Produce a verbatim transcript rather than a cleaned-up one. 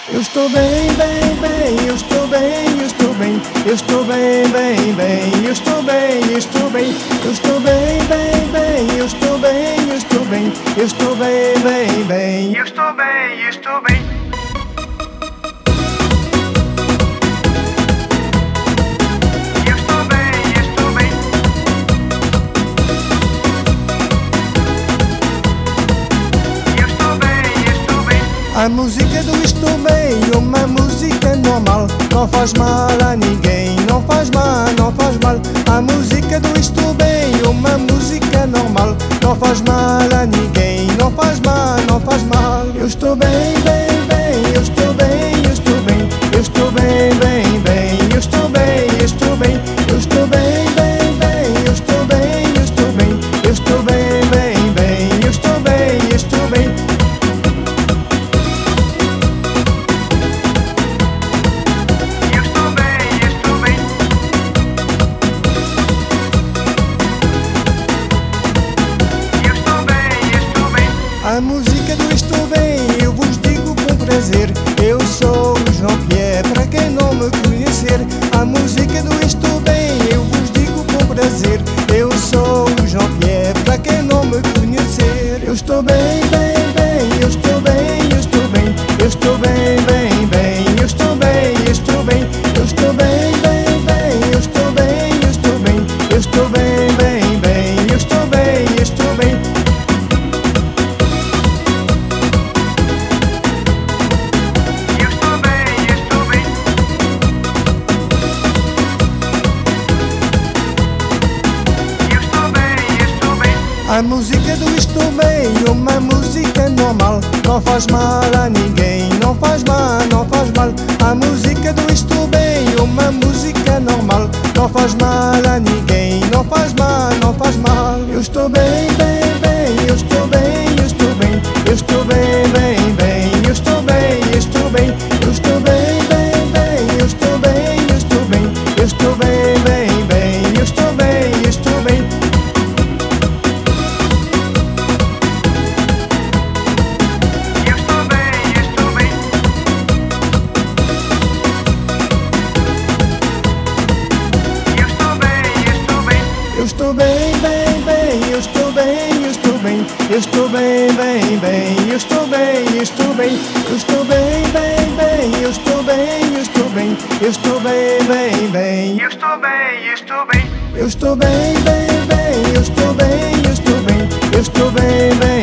Eu estou bem, bem, bem, eu estou bem, eu estou bem, eu estou bem, bem, bem, eu estou bem, eu estou bem, eu estou bem, bem, bem, eu estou bem, eu estou bem, eu estou bem, bem, bem, Eu estou bem, eu estou bem. Eu estou bem, eu estou bem. Eu estou bem, eu estou bem. A música do estou bem, uma música normal, não faz mal a ninguém, não faz mal, não faz mal. A música do estou bem, uma música normal, não faz mal a ninguém, não faz mal, não faz mal. Eu estou bem, bem, bem, eu estou bem, eu estou bem, eu estou bem, bem, bem, eu estou bem, eu estou bem, eu estou bem, bem, bem, eu estou bem, eu estou bem, eu estou bem, bem, bem, eu estou bem, eu estou bem. Eu estou bem, eu estou bem. Eu estou bem, eu estou bem. A música do estou bem, eu vos digo com prazer. Eu sou o João Pierre, para quem não me conhecer. A música do estou bem, eu vos digo com prazer. Eu sou o João Pierre, para quem não me conhecer. Eu estou bem, bem, bem, eu estou bem, eu estou bem, eu estou bem, bem, bem, eu estou bem, eu estou bem, eu estou bem, bem, bem, eu estou bem, eu estou bem, eu estou bem, bem, bem, eu estou bem, eu estou bem. Eu estou bem, eu estou bem. Eu estou bem, eu estou bem. A música do estou bem, uma música normal, não faz mal a ninguém, não faz mal, não faz mal. A música do estou bem, uma música normal, não faz mal a ninguém, não faz mal, não faz mal. Eu estou bem, bem, bem, eu estou bem, eu estou bem, eu estou bem, bem, bem, eu estou bem, eu estou bem, eu estou bem, bem, bem, eu estou bem, eu estou bem, eu estou bem, bem, bem, eu estou bem, eu estou bem. Eu estou bem, eu estou bem. Eu estou bem, eu estou bem. Eu estou bem, bem, bem, eu estou bem, eu estou bem, eu estou bem, bem, bem, eu estou bem, eu estou bem, eu estou bem, bem, bem, eu estou bem, eu estou bem, eu estou bem, bem, bem, Eu estou bem, eu estou bem. eu estou bem, bem, bem, eu estou bem, eu estou bem, eu estou bem, bem.